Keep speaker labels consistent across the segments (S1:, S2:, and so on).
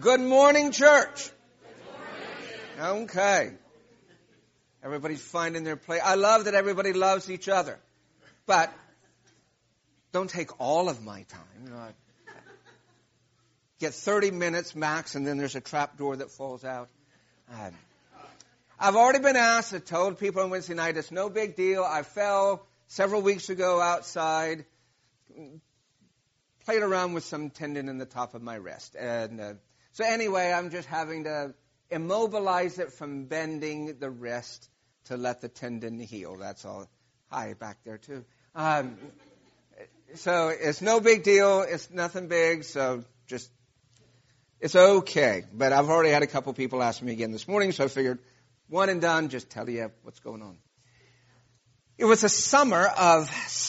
S1: Good morning, church. Okay. Everybody's finding their place. I love that everybody loves each other. But don't take all of my time. I get 30 minutes max, and then there's a trap door that falls out. I've already been asked. I told people on Wednesday night, it's no big deal. I fell several weeks ago outside. Played around with some tendon in the top of my wrist. And so anyway, I'm just having to immobilize it from bending the wrist to let the tendon heal. That's all. Hi, back there too. So it's no big deal. It's nothing big. So just, it's okay. But I've already had a couple people ask me again this morning, so I figured one and done, just tell you what's going on. It was the summer of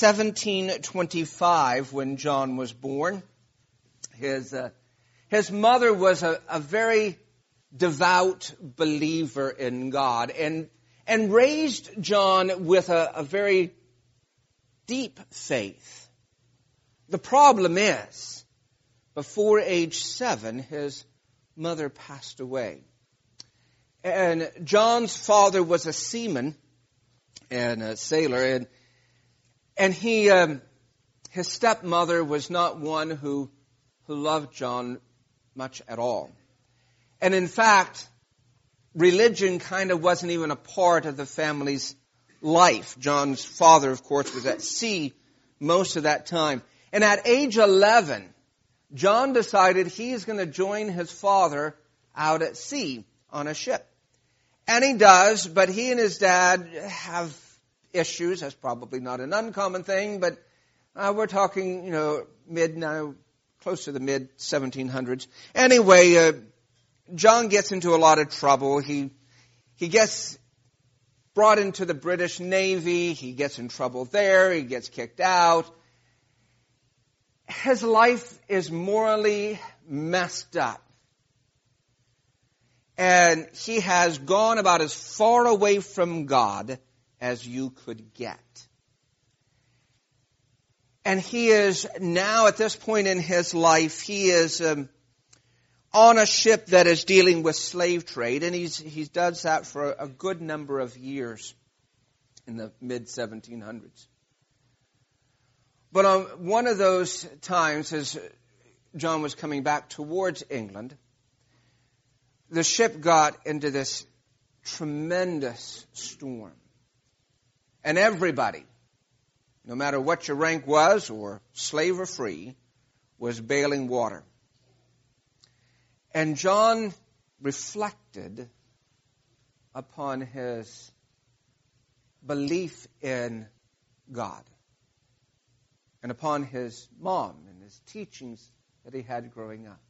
S1: 1725 when John was born. His mother was a very devout believer in God and raised John with a very deep faith. The problem is, before age 7, his mother passed away. And John's father was a seaman and a sailor, and he his stepmother was not one who loved John much at all. And in fact, religion kind of wasn't even a part of the family's life. John's father, of course, was at sea most of that time. And at age 11, John decided he's going to join his father out at sea on a ship. And he does, but he and his dad have issues. That's probably not an uncommon thing, but we're talking, close to the mid-1700s. Anyway, John gets into a lot of trouble. He gets brought into the British Navy. He gets in trouble there. He gets kicked out. His life is morally messed up. And he has gone about as far away from God as you could get. And he is now, at this point in his life, he is on a ship that is dealing with slave trade. And he's done that for a good number of years in the mid-1700s. But on one of those times, as John was coming back towards England, the ship got into this tremendous storm. And everybody, no matter what your rank was, or slave or free, was bailing water. And John reflected upon his belief in God and upon his mom and his teachings that he had growing up.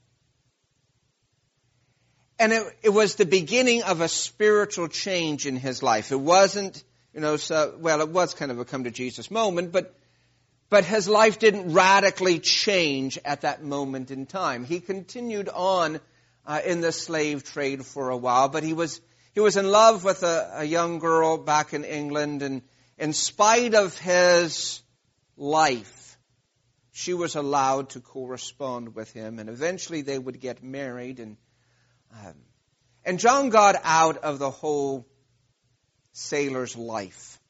S1: And it was the beginning of a spiritual change in his life. It wasn't, it was kind of a come to Jesus moment, but his life didn't radically change at that moment in time. He continued on in the slave trade for a while, but he was in love with a young girl back in England, and in spite of his life, she was allowed to correspond with him, and eventually they would get married, and John got out of the whole sailor's life.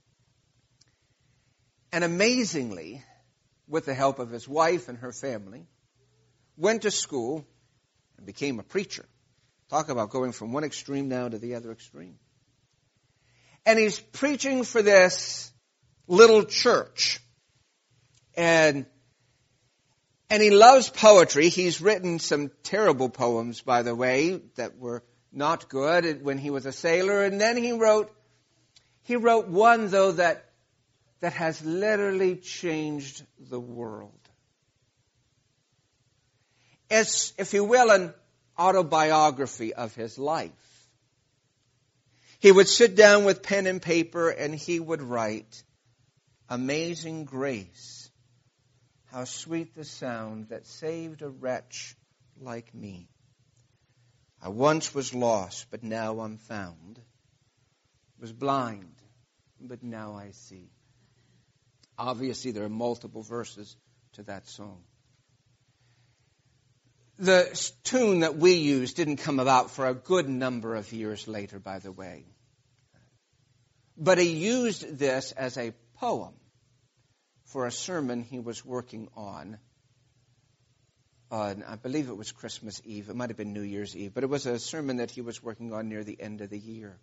S1: And amazingly, with the help of his wife and her family, went to school and became a preacher. Talk about going from one extreme now to the other extreme. And he's preaching for this little church. And he loves poetry. He's written some terrible poems, by the way, that were not good when he was a sailor. And then he wrote one, though, that has literally changed the world. It's, if you will, an autobiography of his life. He would sit down with pen and paper and he would write, "Amazing grace, how sweet the sound that saved a wretch like me. I once was lost, but now I'm found. Was blind, but now I see." Obviously, there are multiple verses to that song. The tune that we use didn't come about for a good number of years later, by the way. But he used this as a poem for a sermon he was working on, I believe it was Christmas Eve. It might have been New Year's Eve. But it was a sermon that he was working on near the end of the year.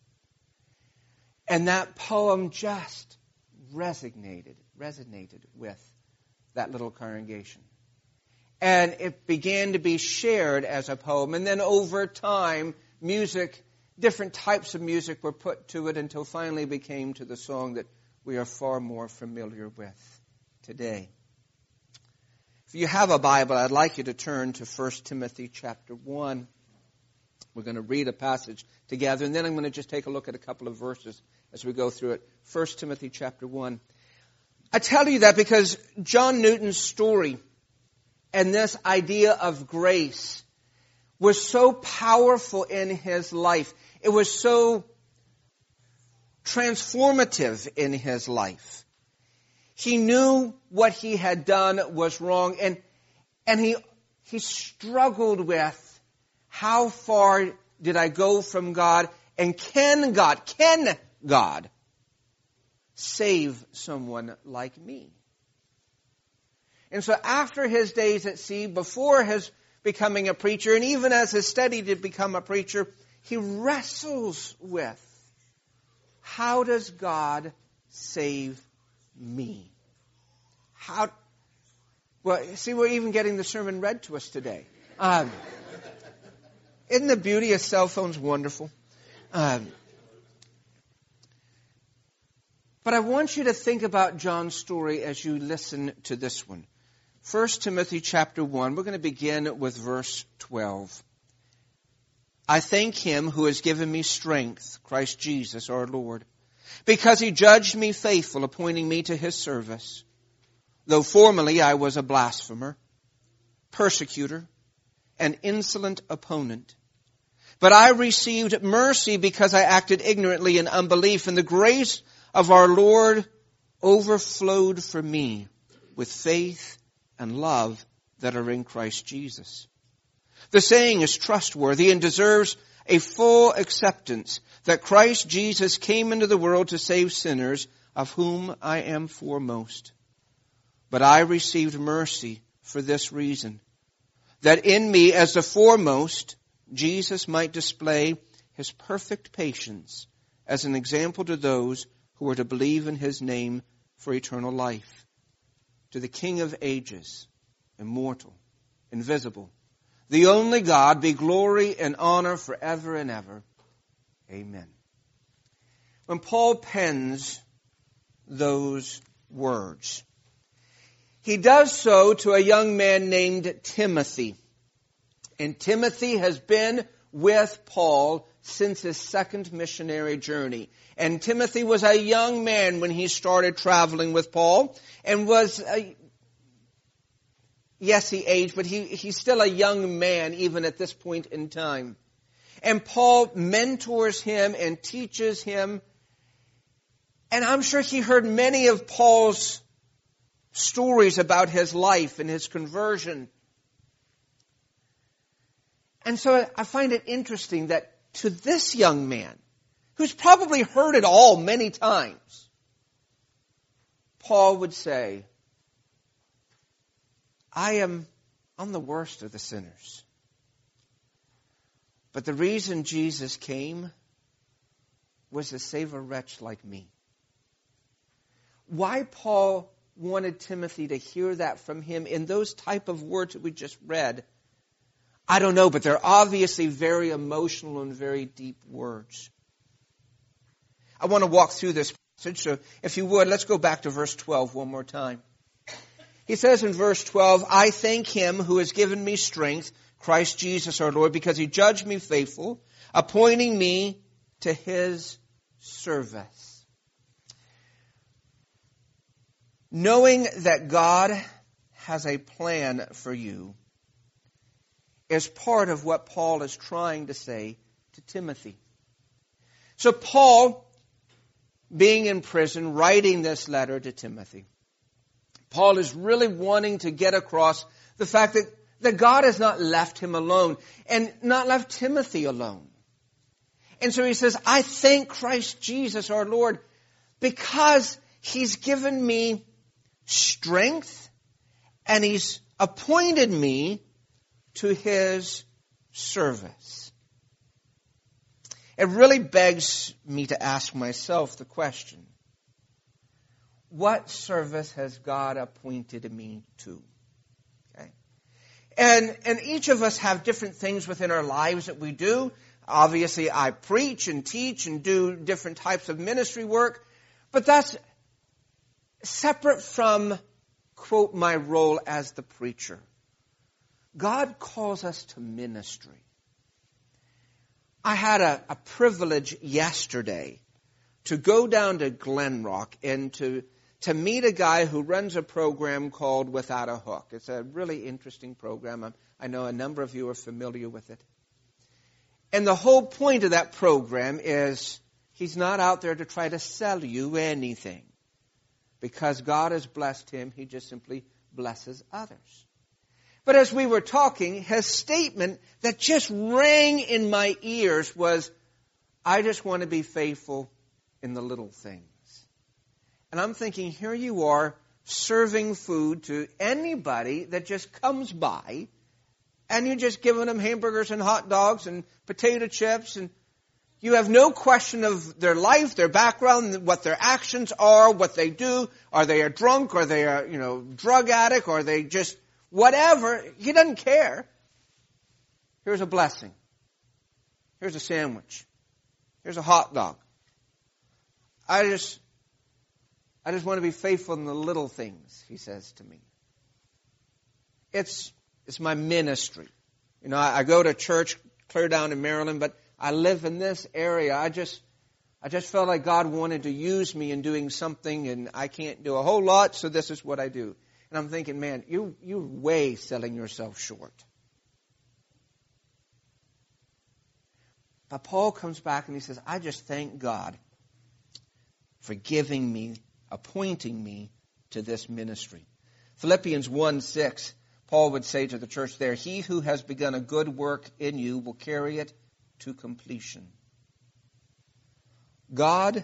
S1: And that poem just resonated with that little congregation. And it began to be shared as a poem. And then over time, different types of music were put to it until finally it became to the song that we are far more familiar with today. If you have a Bible, I'd like you to turn to 1 Timothy chapter 1. We're going to read a passage together, and then I'm going to just take a look at a couple of verses as we go through it. 1 Timothy chapter 1. I tell you that because John Newton's story and this idea of grace was so powerful in his life. It was so transformative in his life. He knew what he had done was wrong, and he struggled with how far did I go from God, and can God save someone like me? And so after his days at sea, before his becoming a preacher, and even as he studied to become a preacher, he wrestles with, how does God save me? Well, see, we're even getting the sermon read to us today. Isn't the beauty of cell phones wonderful? But I want you to think about John's story as you listen to this one. 1 Timothy chapter 1, we're going to begin with verse 12. I thank him who has given me strength, Christ Jesus our Lord, because he judged me faithful, appointing me to his service. Though formerly I was a blasphemer, persecutor, an insolent opponent. But I received mercy because I acted ignorantly in unbelief, and the grace of our Lord overflowed for me with faith and love that are in Christ Jesus. The saying is trustworthy and deserves a full acceptance that Christ Jesus came into the world to save sinners, of whom I am foremost. But I received mercy for this reason, that in me as the foremost, Jesus might display his perfect patience as an example to those who are to believe in his name for eternal life. To the King of ages, immortal, invisible, the only God, be glory and honor forever and ever. Amen. When Paul pens those words, he does so to a young man named Timothy. And Timothy has been with Paul since his second missionary journey. And Timothy was a young man when he started traveling with Paul, and yes, he aged, but he's still a young man even at this point in time. And Paul mentors him and teaches him. And I'm sure he heard many of Paul's stories about his life and his conversion. And so I find it interesting that to this young man, who's probably heard it all many times, Paul would say, I'm the worst of the sinners. But the reason Jesus came was to save a wretch like me. Why Paul wanted Timothy to hear that from him in those type of words that we just read, I don't know, but they're obviously very emotional and very deep words. I want to walk through this passage, so if you would, let's go back to verse 12 one more time. He says in verse 12, I thank him who has given me strength, Christ Jesus our Lord, because he judged me faithful, appointing me to his service. Knowing that God has a plan for you is part of what Paul is trying to say to Timothy. So Paul, being in prison, writing this letter to Timothy, Paul is really wanting to get across the fact that that God has not left him alone and not left Timothy alone. And so he says, I thank Christ Jesus our Lord because he's given me strength and he's appointed me to his service. It really begs me to ask myself the question, what service has God appointed me to? Okay. And each of us have different things within our lives that we do. Obviously, I preach and teach and do different types of ministry work, but that's separate from, quote, my role as the preacher. God calls us to ministry. I had a privilege yesterday to go down to Glenrock and to meet a guy who runs a program called Without a Hook. It's a really interesting program. I know a number of you are familiar with it. And the whole point of that program is he's not out there to try to sell you anything. Because God has blessed him, he just simply blesses others. But as we were talking, his statement that just rang in my ears was, I just want to be faithful in the little things. And I'm thinking, here you are serving food to anybody that just comes by, and you're just giving them hamburgers and hot dogs and potato chips, and you have no question of their life, their background, what their actions are, what they do. Are they a drunk? Are they a drug addict? Are they just whatever? He doesn't care. Here's a blessing. Here's a sandwich. Here's a hot dog. I just want to be faithful in the little things, he says to me. It's my ministry. I go to church clear down in Maryland, but I live in this area. I just felt like God wanted to use me in doing something, and I can't do a whole lot, so this is what I do. And I'm thinking, man, you're way selling yourself short. But Paul comes back and he says, I just thank God for giving me, appointing me to this ministry. Philippians 1:6, Paul would say to the church there, he who has begun a good work in you will carry it to completion. God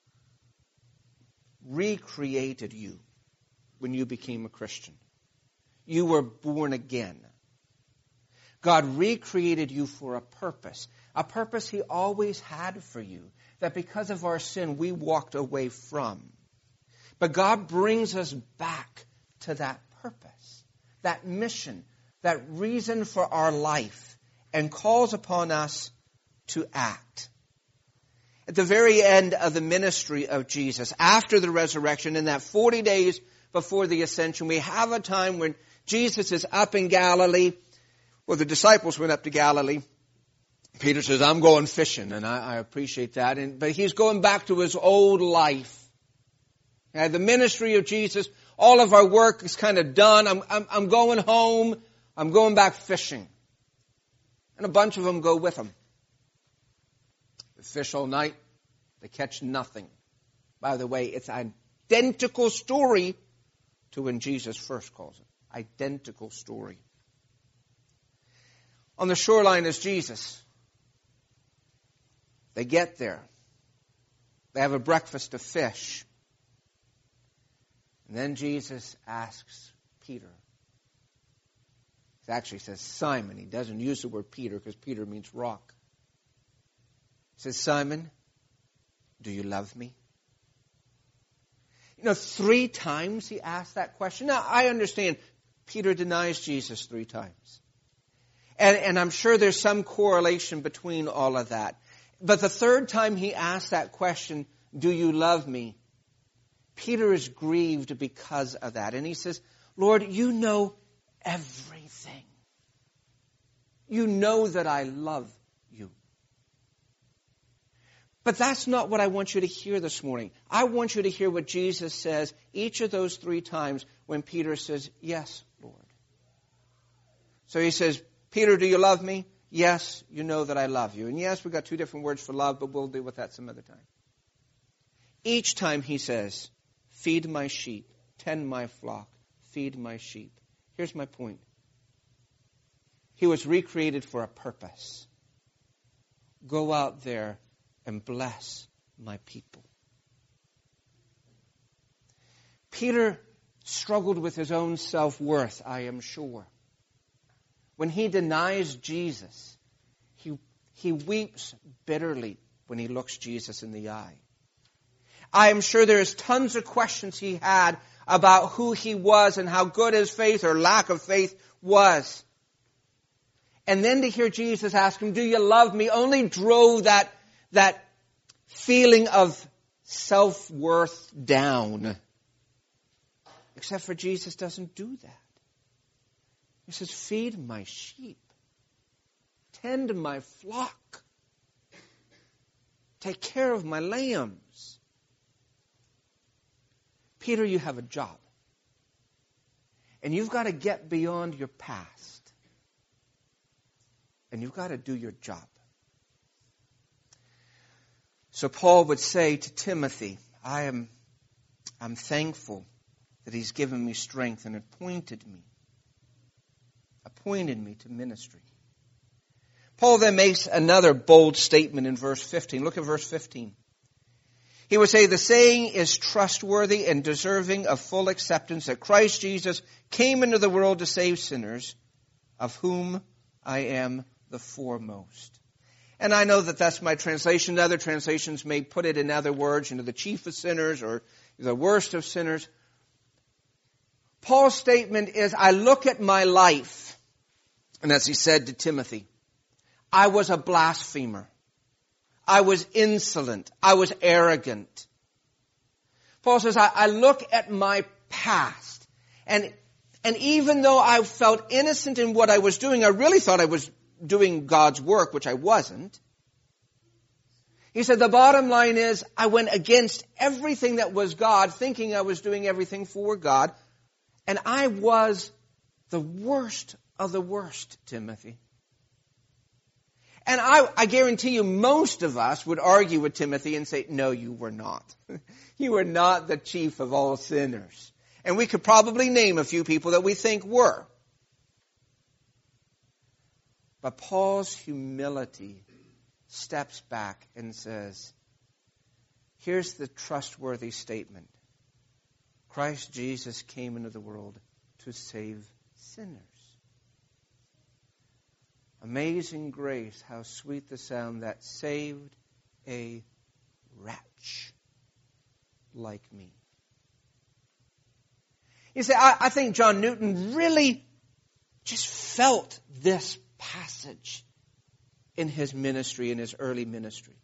S1: recreated you when you became a Christian. You were born again. God recreated you for a purpose he always had for you, that because of our sin we walked away from. But God brings us back to that purpose, that mission, that reason for our life, and calls upon us to act. At the very end of the ministry of Jesus, after the resurrection, in that 40 days before the ascension, we have a time when Jesus is up in Galilee. Well, the disciples went up to Galilee. Peter says, I'm going fishing, and I appreciate that. But he's going back to his old life. The ministry of Jesus, all of our work is kind of done. I'm going home. I'm going back fishing. And a bunch of them go with him. They fish all night. They catch nothing. By the way, it's an identical story to when Jesus first calls it. Identical story. On the shoreline is Jesus. They get there. They have a breakfast of fish. And then Jesus asks Peter. He actually says Simon. He doesn't use the word Peter because Peter means rock. He says, Simon, do you love me? 3 times he asked that question. Now, I understand Peter denies Jesus 3 times. And I'm sure there's some correlation between all of that. But the 3rd time he asked that question, do you love me? Peter is grieved because of that. And he says, Lord, you know everything. You know that I love you. But that's not what I want you to hear this morning. I want you to hear what Jesus says each of those 3 times when Peter says, yes, Lord. So he says, Peter, do you love me? Yes, you know that I love you. And yes, we've got 2 different words for love, but we'll deal with that some other time. Each time he says, feed my sheep, tend my flock, feed my sheep. Here's my point. He was recreated for a purpose. Go out there and bless my people. Peter struggled with his own self-worth, I am sure. When he denies Jesus, he weeps bitterly when he looks Jesus in the eye. I am sure there's tons of questions he had about who he was and how good his faith or lack of faith was. And then to hear Jesus ask him, do you love me? Only drove that feeling of self-worth down. Except for Jesus doesn't do that. He says, feed my sheep. Tend my flock. Take care of my lambs. Peter, you have a job. And you've got to get beyond your past. And you've got to do your job. So Paul would say to Timothy, I'm thankful that he's given me strength and appointed me to ministry. Paul then makes another bold statement in verse 15. Look at verse 15. He would say, the saying is trustworthy and deserving of full acceptance that Christ Jesus came into the world to save sinners, of whom I am the foremost. And I know that that's my translation. Other translations may put it in other words, the chief of sinners or the worst of sinners. Paul's statement is, I look at my life, and as he said to Timothy, I was a blasphemer. I was insolent. I was arrogant. Paul says, I look at my past, and even though I felt innocent in what I was doing, I really thought I was doing God's work, which I wasn't. He said, the bottom line is, I went against everything that was God, thinking I was doing everything for God, and I was the worst of the worst, Timothy. And I guarantee you, most of us would argue with Timothy and say, no, you were not. You were not the chief of all sinners. And we could probably name a few people that we think were. But Paul's humility steps back and says, here's the trustworthy statement. Christ Jesus came into the world to save sinners. Amazing grace, how sweet the sound that saved a wretch like me. You see, I think John Newton really just felt this passage in his ministry, in his early ministry.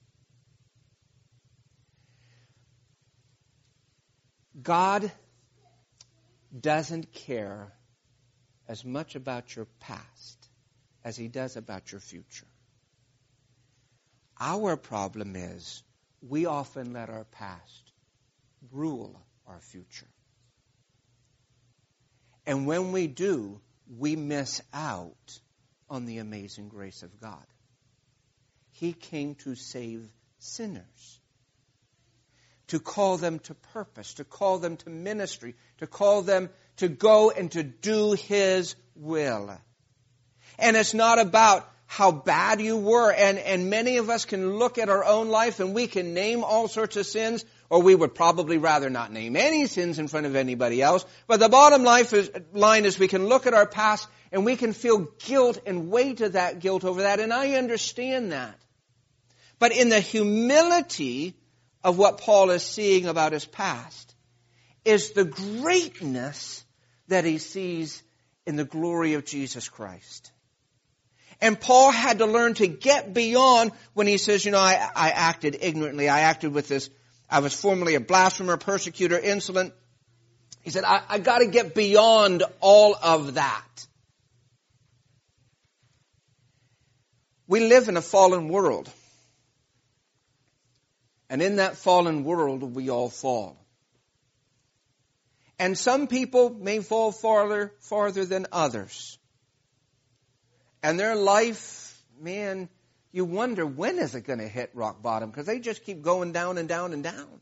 S1: God doesn't care as much about your past as he does about your future. Our problem is we often let our past rule our future. And when we do, we miss out on the amazing grace of God. He came to save sinners, to call them to purpose, to call them to ministry, to call them to go and to do his will. And it's not about how bad you were. And many of us can look at our own life and we can name all sorts of sins, or we would probably rather not name any sins in front of anybody else. But the bottom line is we can look at our past and we can feel guilt and weight of that guilt over that. And I understand that. But in the humility of what Paul is seeing about his past is the greatness that he sees in the glory of Jesus Christ. And Paul had to learn to get beyond when he says, I acted ignorantly. I acted with this. I was formerly a blasphemer, persecutor, insolent. He said, I got to get beyond all of that. We live in a fallen world. And in that fallen world, we all fall. And some people may fall farther than others. And their life, man, you wonder, when is it going to hit rock bottom? Because they just keep going down and down and down.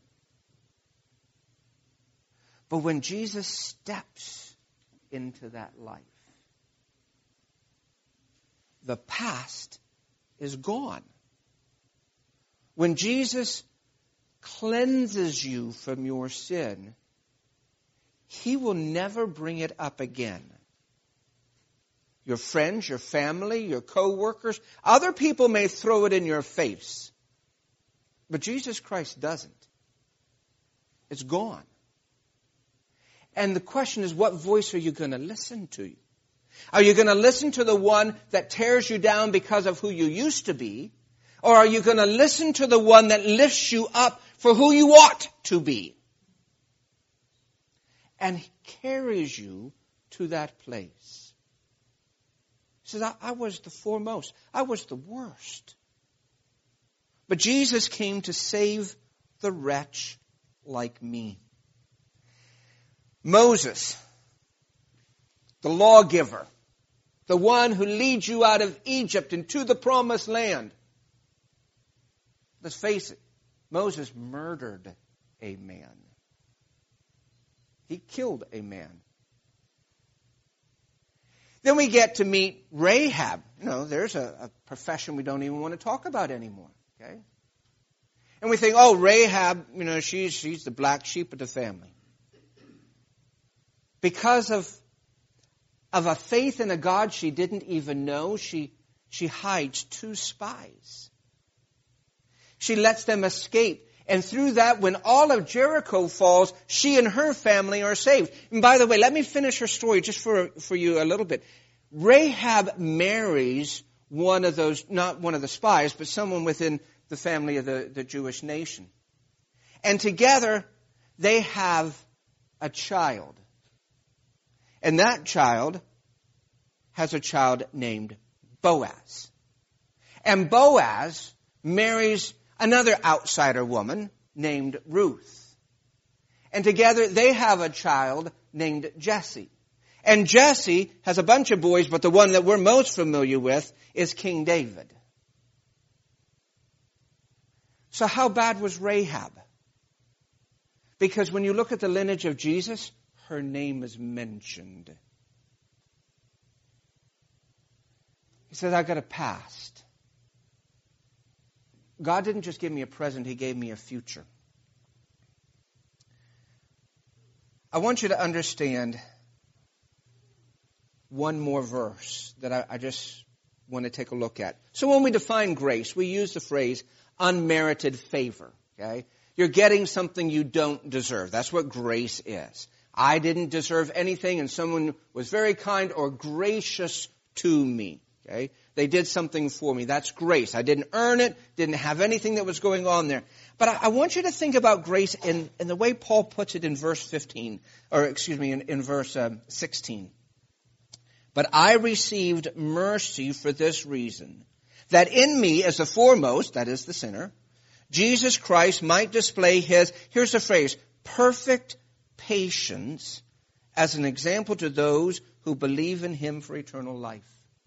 S1: But when Jesus steps into that life, the past is gone. When Jesus cleanses you from your sin, He will never bring it up again. Your friends, your family, your co-workers, other people may throw it in your face. But Jesus Christ doesn't. It's gone. And the question is, what voice are you going to listen to? Are you going to listen to the one that tears you down because of who you used to be? Or are you going to listen to the one that lifts you up for who you ought to be? And carries you to that place. He says, I was the foremost. I was the worst. But Jesus came to save the wretch like me. Moses, the lawgiver, the one who leads you out of Egypt and to the promised land. Let's face it, Moses murdered a man. He killed a man. Then we get to meet Rahab. There's a profession we don't even want to talk about anymore. Okay? And we think, oh, Rahab, she's the black sheep of the family. Because of a faith in a God she didn't even know, she hides 2 spies. She lets them escape. And through that, when all of Jericho falls, she and her family are saved. And by the way, let me finish her story just for you a little bit. Rahab marries one of those, not one of the spies, but someone within the family of the Jewish nation. And together, they have a child. And that child has a child named Boaz. And Boaz marries another outsider woman named Ruth. And together they have a child named Jesse. And Jesse has a bunch of boys, but the one that we're most familiar with is King David. So how bad was Rahab? Because when you look at the lineage of Jesus, her name is mentioned. He says, I got a past. God didn't just give me a present, He gave me a future. I want you to understand one more verse that I just want to take a look at. So when we define grace, we use the phrase unmerited favor. Okay? You're getting something you don't deserve. That's what grace is. I didn't deserve anything, and someone was very kind or gracious to me. Okay? They did something for me. That's grace. I didn't earn it, didn't have anything that was going on there. But I want you to think about grace in the way Paul puts it in verse 15, or in verse 16. But I received mercy for this reason, that in me as the foremost, that is the sinner, Jesus Christ might display His, here's the phrase, perfect patience as an example to those who believe in Him for eternal life.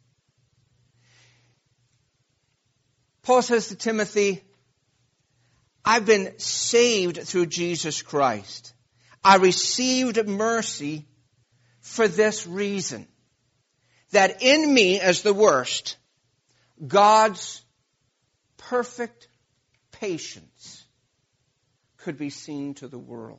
S1: Paul says to Timothy, I've been saved through Jesus Christ. I received mercy for this reason, that in me as the worst, God's perfect patience could be seen to the world.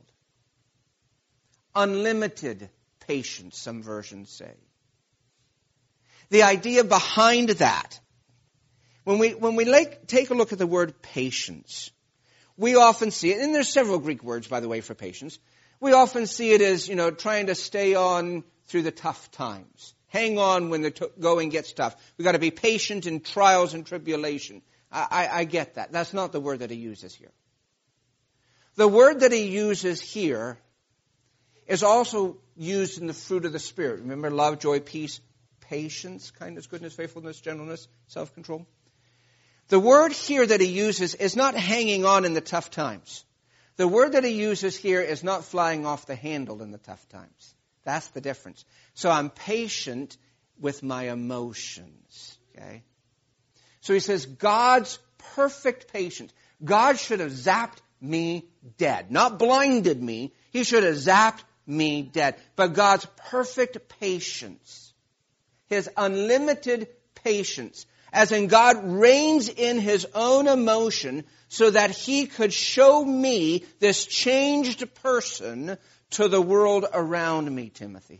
S1: Unlimited patience, some versions say. The idea behind that, when we take a look at the word patience, we often see it, and there's several Greek words, by the way, for patience. We often see it as, trying to stay on through the tough times. Hang on when the going gets tough. We've got to be patient in trials and tribulation. I get that. That's not the word that he uses here. The word that he uses here is also used in the fruit of the Spirit. Remember, love, joy, peace, patience, kindness, goodness, faithfulness, gentleness, self-control. The word here that he uses is not hanging on in the tough times. The word that he uses here is not flying off the handle in the tough times. That's the difference. So I'm patient with my emotions. Okay? So he says, God's perfect patience. God should have zapped me dead. Not blinded me. He should have zapped me dead. But God's perfect patience, His unlimited patience, as in God reigns in his own emotion so that he could show me, this changed person, to the world around me, Timothy.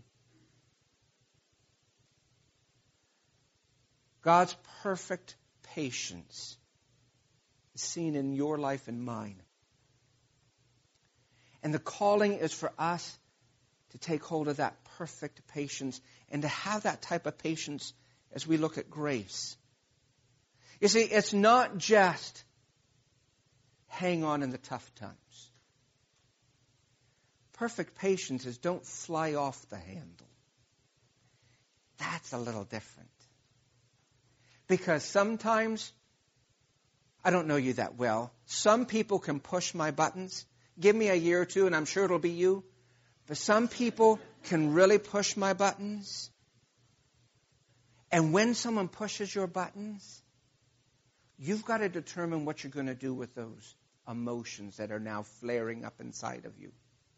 S1: God's perfect patience is seen in your life and mine. And the calling is for us to take hold of that perfect patience and to have that type of patience as we look at grace. You see, it's not just hang on in the tough times. Perfect patience is don't fly off the handle. That's a little different. Because sometimes, I don't know you that well, some people can push my buttons. Give me a year or two and I'm sure it'll be you. But some people can really push my buttons. And when someone pushes your buttons, you've got to determine what you're going to do with those emotions that are now flaring up inside of you.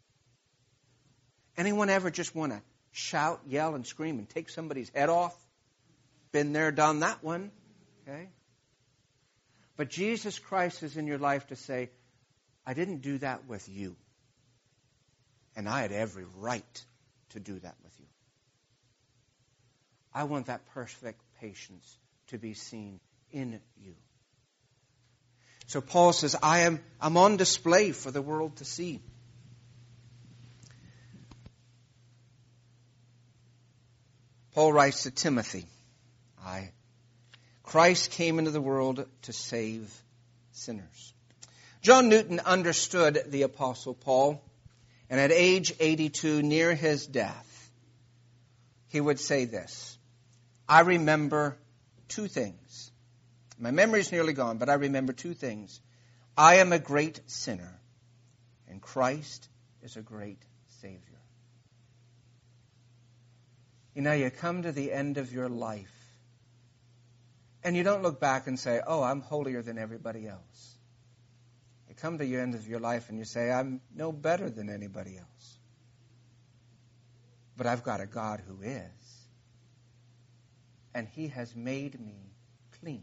S1: Anyone ever just want to shout, yell, and scream and take somebody's head off? Been there, done that one. Okay? But Jesus Christ is in your life to say, I didn't do that with you. And I had every right to do that with you. I want that perfect patience to be seen in you. So Paul says, I'm on display for the world to see. Paul writes to Timothy, Christ came into the world to save sinners. John Newton understood the Apostle Paul, and at age 82, near his death, he would say this, I remember two things. My memory's nearly gone, but I remember two things. I am a great sinner, and Christ is a great Savior. You know, you come to the end of your life, and you don't look back and say, oh, I'm holier than everybody else. You come to the end of your life and you say, I'm no better than anybody else. But I've got a God who is. And he has made me clean.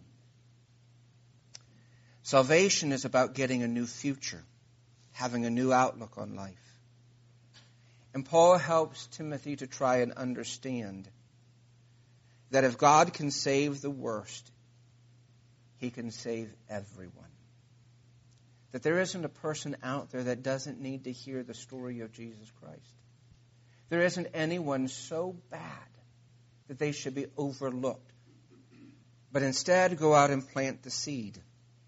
S1: Salvation is about getting a new future, having a new outlook on life. And Paul helps Timothy to try and understand that if God can save the worst, he can save everyone. That there isn't a person out there that doesn't need to hear the story of Jesus Christ. There isn't anyone so bad that they should be overlooked. But instead, go out and plant the seed.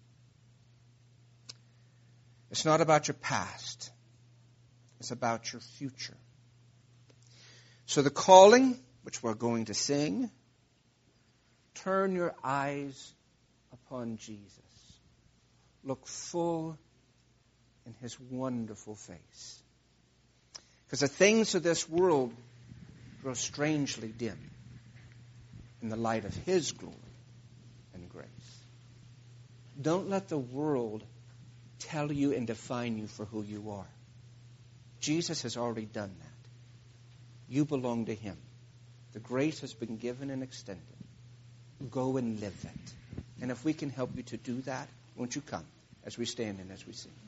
S1: It's not about your past. It's about your future. So the calling, which we're going to sing, turn your eyes upon Jesus. Look full in his wonderful face. Because the things of this world grow strangely dim in the light of his glory and grace. Don't let the world tell you and define you for who you are. Jesus has already done that. You belong to him. The grace has been given and extended. Go and live it. And if we can help you to do that, won't you come as we stand and as we sing?